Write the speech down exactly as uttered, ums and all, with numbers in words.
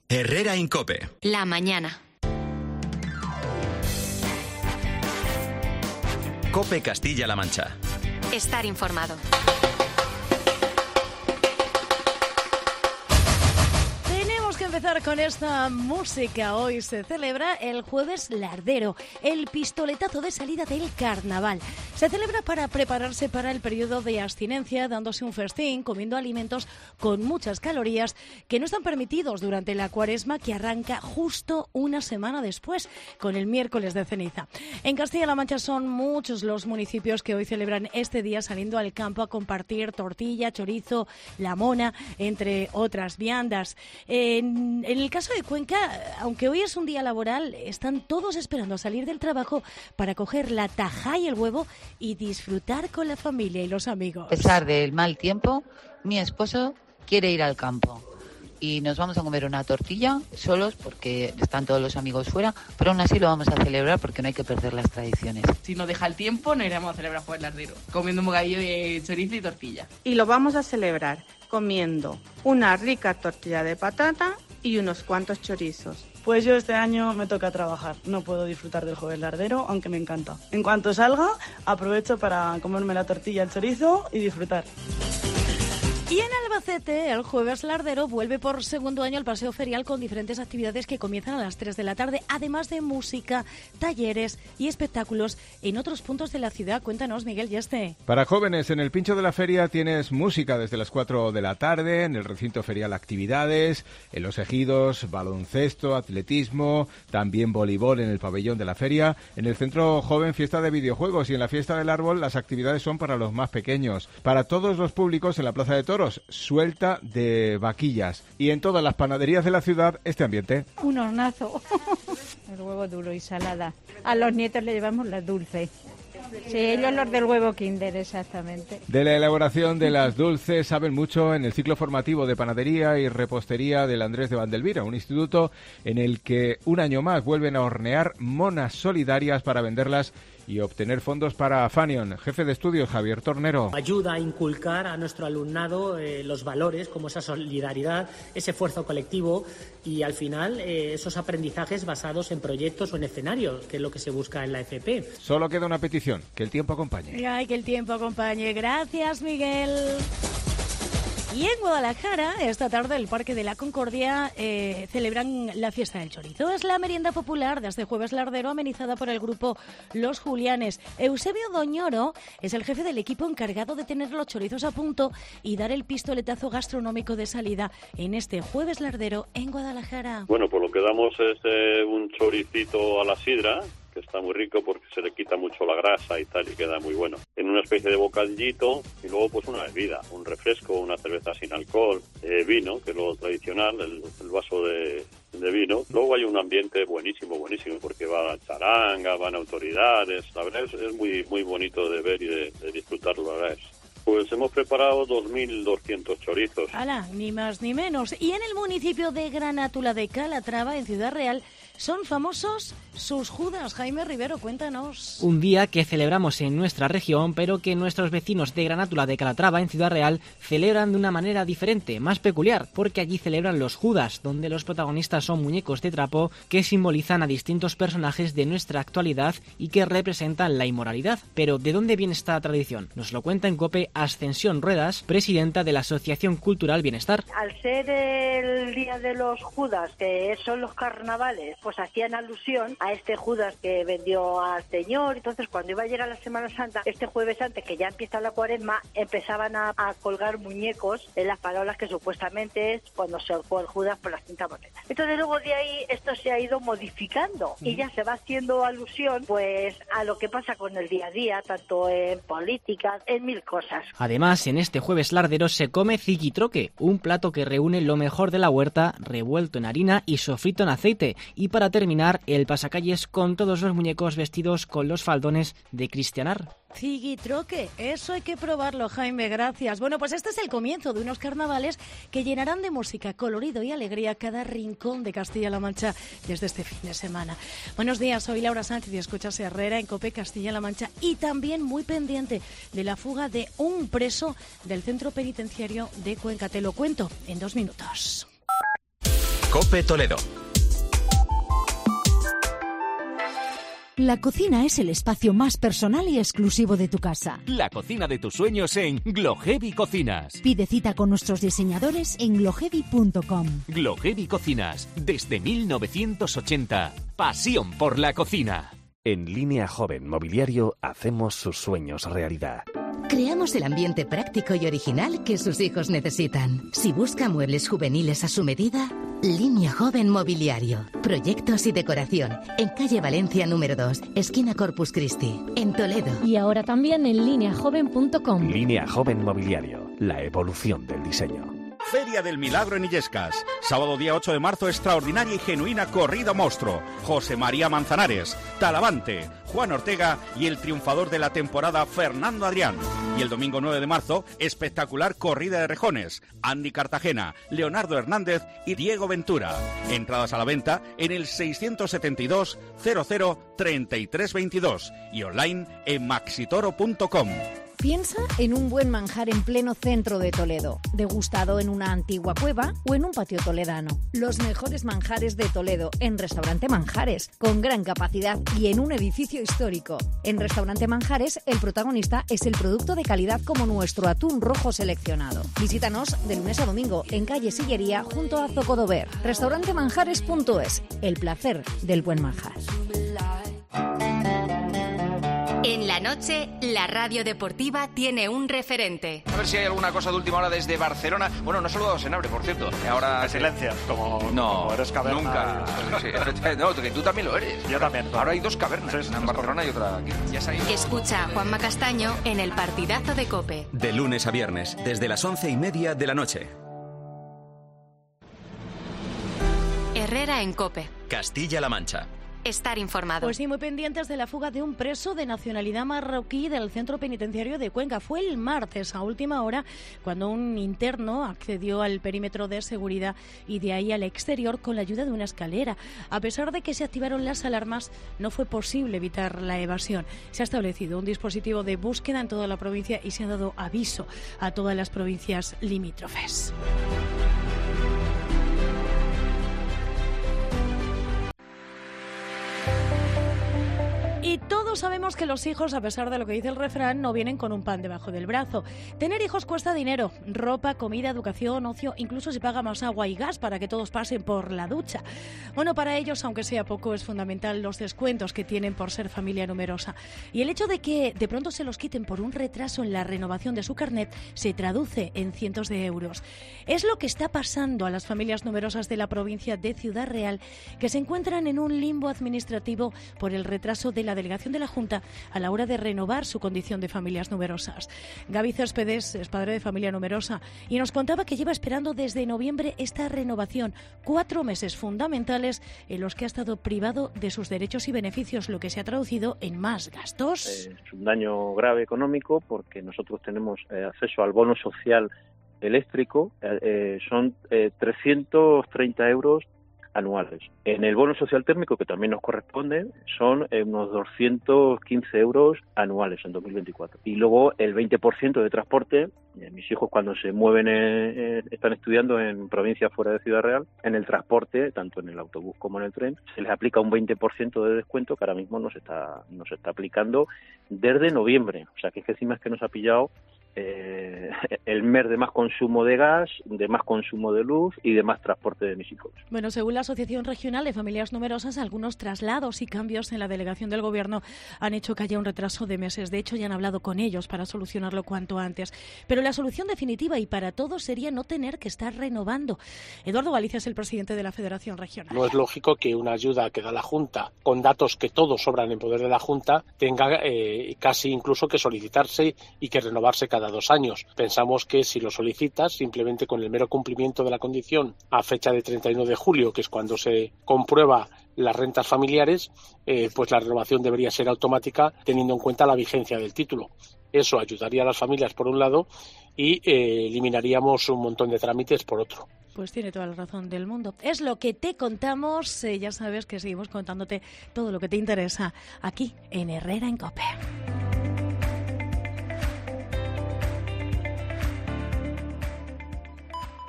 Herrera Incope. La mañana. Cope Castilla-La Mancha. Estar informado. Empezar con esta música. Hoy se celebra el Jueves Lardero, el pistoletazo de salida del carnaval. Se celebra para prepararse para el periodo de abstinencia, dándose un festín, comiendo alimentos con muchas calorías que no están permitidos durante la cuaresma, que arranca justo una semana después, con el miércoles de ceniza. En Castilla-La Mancha son muchos los municipios que hoy celebran este día saliendo al campo a compartir tortilla, chorizo, la mona, entre otras viandas. En En el caso de Cuenca, aunque hoy es un día laboral, están todos esperando a salir del trabajo para coger la tajá y el huevo y disfrutar con la familia y los amigos. A pesar del mal tiempo, mi esposo quiere ir al campo y nos vamos a comer una tortilla solos porque están todos los amigos fuera, pero aún así lo vamos a celebrar porque no hay que perder las tradiciones. Si nos deja el tiempo, no iremos a celebrar Jueves Lardero, comiendo un bocadillo de chorizo y tortilla. Y lo vamos a celebrar comiendo una rica tortilla de patata y unos cuantos chorizos. Pues yo este año me toca trabajar, no puedo disfrutar del Jueves Lardero, aunque me encanta. En cuanto salga, aprovecho para comerme la tortilla, el chorizo y disfrutar. Y en Albacete, el Jueves Lardero vuelve por segundo año al paseo ferial con diferentes actividades que comienzan a las tres de la tarde, además de música, talleres y espectáculos en otros puntos de la ciudad. Cuéntanos, Miguel Yeste. Para jóvenes, en el Pincho de la Feria tienes música desde las cuatro de la tarde, en el recinto ferial actividades, en los ejidos, baloncesto, atletismo, también voleibol en el pabellón de la feria, en el centro joven fiesta de videojuegos y en la fiesta del árbol las actividades son para los más pequeños. Para todos los públicos en la Plaza de Toros, suelta de vaquillas. Y en todas las panaderías de la ciudad, este ambiente. Un hornazo. El huevo duro y salada. A los nietos le llevamos las dulces. Sí, ellos los del huevo Kinder, exactamente. De la elaboración de las dulces saben mucho en el ciclo formativo de panadería y repostería del Andrés de Vandelvira, un instituto en el que un año más vuelven a hornear monas solidarias para venderlas y obtener fondos para Fanion. Jefe de estudios, Javier Tornero. Ayuda a inculcar a nuestro alumnado eh, los valores como esa solidaridad, ese esfuerzo colectivo y al final eh, esos aprendizajes basados en proyectos o en escenarios, que es lo que se busca en la F P. Solo queda una petición, que el tiempo acompañe. Ay, que el tiempo acompañe. Gracias, Miguel. Y en Guadalajara, esta tarde, el Parque de la Concordia eh, celebran la fiesta del chorizo. Es la merienda popular de este Jueves Lardero, amenizada por el grupo Los Julianes. Eusebio Doñoro es el jefe del equipo encargado de tener los chorizos a punto y dar el pistoletazo gastronómico de salida en este Jueves Lardero en Guadalajara. Bueno, pues lo que damos es eh, un choricito a la sidra, que está muy rico porque se le quita mucho la grasa y tal y queda muy bueno. En una especie de bocadillito y luego pues una bebida, un refresco, una cerveza sin alcohol, eh, vino, que es lo tradicional, el, el vaso de, de vino. Luego hay un ambiente buenísimo, buenísimo, porque va charanga, van autoridades, la verdad es, es muy muy bonito de ver y de, de disfrutarlo, la verdad es. Pues hemos preparado dos mil doscientos chorizos. ¡Hala! Ni más ni menos. Y en el municipio de Granátula de Calatrava, en Ciudad Real, son famosos sus Judas. Jaime Rivero, cuéntanos. Un día que celebramos en nuestra región, pero que nuestros vecinos de Granátula de Calatrava, en Ciudad Real, celebran de una manera diferente, más peculiar, porque allí celebran los Judas, donde los protagonistas son muñecos de trapo que simbolizan a distintos personajes de nuestra actualidad y que representan la inmoralidad. Pero, ¿de dónde viene esta tradición? Nos lo cuenta en COPE Ascensión Ruedas, presidenta de la Asociación Cultural Bienestar. Al ser el Día de los Judas, que son los carnavales, pues hacían alusión a este Judas que vendió al Señor. Entonces, cuando iba a llegar la Semana Santa, este jueves antes, que ya empieza la cuaresma, empezaban a, a colgar muñecos en las parábolas que supuestamente es cuando se ahorcó el Judas por las quinta monedas. Entonces, luego de ahí, esto se ha ido modificando y ya se va haciendo alusión, pues, a lo que pasa con el día a día, tanto en política, en mil cosas. Además, en este Jueves Lardero se come ziquitroque, un plato que reúne lo mejor de la huerta, revuelto en harina y sofrito en aceite. Y para terminar, el pasacalles con todos los muñecos vestidos con los faldones de Cristianar. Ziquitroque, eso hay que probarlo, Jaime, gracias. Bueno, pues este es el comienzo de unos carnavales que llenarán de música, colorido y alegría cada rincón de Castilla-La Mancha desde este fin de semana. Buenos días, soy Laura Sánchez y escuchas Herrera en COPE Castilla-La Mancha y también muy pendiente de la fuga de un preso del centro penitenciario de Cuenca. Te lo cuento en dos minutos. COPE Toledo. La cocina es el espacio más personal y exclusivo de tu casa. La cocina de tus sueños en Glohevi Cocinas. Pide cita con nuestros diseñadores en glohevi punto com. Glohevi Cocinas, desde mil novecientos ochenta. Pasión por la cocina. En Línea Joven Mobiliario hacemos sus sueños realidad. Creamos el ambiente práctico y original que sus hijos necesitan. Si busca muebles juveniles a su medida, Línea Joven Mobiliario. Proyectos y decoración. En calle Valencia número dos, esquina Corpus Christi, en Toledo. Y ahora también en línea joven punto com. Línea Joven Mobiliario. La evolución del diseño. Feria del Milagro en Illescas. Sábado día ocho de marzo, extraordinaria y genuina corrida monstruo. José María Manzanares, Talavante, Juan Ortega y el triunfador de la temporada, Fernando Adrián. Y el domingo nueve de marzo, espectacular corrida de rejones. Andy Cartagena, Leonardo Hernández y Diego Ventura. Entradas a la venta en el seiscientos setenta y dos, cero cero, treinta y tres veintidós y online en maxitoro punto com. Piensa en un buen manjar en pleno centro de Toledo, degustado en una antigua cueva o en un patio toledano. Los mejores manjares de Toledo en Restaurante Manjares, con gran capacidad y en un edificio histórico. En Restaurante Manjares, el protagonista es el producto de calidad como nuestro atún rojo seleccionado. Visítanos de lunes a domingo en calle Sillería junto a Zocodover. restaurante manjares punto es, el placer del buen manjar. En la noche, la radio deportiva tiene un referente. A ver si hay alguna cosa de última hora desde Barcelona. Bueno, no he saludado a Senabre, por cierto. Ahora me silencias, como, no, como eres caverna. Nunca. Sí, no, que tú también lo eres. Yo también. Ahora hay dos cavernas, sí, sí, una en Barcelona y otra aquí. Ya se ha ido. Escucha a Juanma Castaño en el partidazo de COPE. De lunes a viernes, desde las once y media de la noche. Herrera en COPE. Castilla-La Mancha. Estar informado. Pues sí, muy pendientes de la fuga de un preso de nacionalidad marroquí del centro penitenciario de Cuenca. Fue el martes a última hora cuando un interno accedió al perímetro de seguridad y de ahí al exterior con la ayuda de una escalera. A pesar de que se activaron las alarmas, no fue posible evitar la evasión. Se ha establecido un dispositivo de búsqueda en toda la provincia y se ha dado aviso a todas las provincias limítrofes. Y todos sabemos que los hijos, a pesar de lo que dice el refrán, no vienen con un pan debajo del brazo. Tener hijos cuesta dinero, ropa, comida, educación, ocio, incluso se paga más agua y gas para que todos pasen por la ducha. Bueno, para ellos, aunque sea poco, es fundamental los descuentos que tienen por ser familia numerosa. Y el hecho de que de pronto se los quiten por un retraso en la renovación de su carnet se traduce en cientos de euros. Es lo que está pasando a las familias numerosas de la provincia de Ciudad Real, que se encuentran en un limbo administrativo por el retraso de la delegación de la Junta a la hora de renovar su condición de familias numerosas. Gaby Céspedes es padre de familia numerosa y nos contaba que lleva esperando desde noviembre esta renovación, cuatro meses fundamentales en los que ha estado privado de sus derechos y beneficios, lo que se ha traducido en más gastos. Es un daño grave económico porque nosotros tenemos eh, acceso al bono social eléctrico, eh, eh, son eh, trescientos treinta euros anuales. En el bono social térmico, que también nos corresponde, son eh, unos doscientos quince euros anuales en dos mil veinticuatro. Y luego el veinte por ciento de transporte, eh, mis hijos cuando se mueven, eh, eh, están estudiando en provincias fuera de Ciudad Real, en el transporte, tanto en el autobús como en el tren, se les aplica un veinte por ciento de descuento que ahora mismo nos está, nos está aplicando desde noviembre. O sea que es que encima es que nos ha pillado Eh, el mes de más consumo de gas, de más consumo de luz y de más transporte de mis hijos. Bueno, según la Asociación Regional de Familias Numerosas, algunos traslados y cambios en la delegación del Gobierno han hecho que haya un retraso de meses. De hecho, ya han hablado con ellos para solucionarlo cuanto antes. Pero la solución definitiva y para todos sería no tener que estar renovando. Eduardo Galicia es el presidente de la Federación Regional. No es lógico que una ayuda que da la Junta, con datos que todos sobran en poder de la Junta, tenga eh, casi incluso que solicitarse y que renovarse cada Cada dos años. Pensamos que si lo solicitas, simplemente con el mero cumplimiento de la condición a fecha de treinta y uno de julio, que es cuando se comprueba las rentas familiares, eh, pues la renovación debería ser automática teniendo en cuenta la vigencia del título. Eso ayudaría a las familias por un lado y eh, eliminaríamos un montón de trámites por otro. Pues tiene toda la razón del mundo. Es lo que te contamos. Eh, ya sabes que seguimos contándote todo lo que te interesa aquí en Herrera en COPE.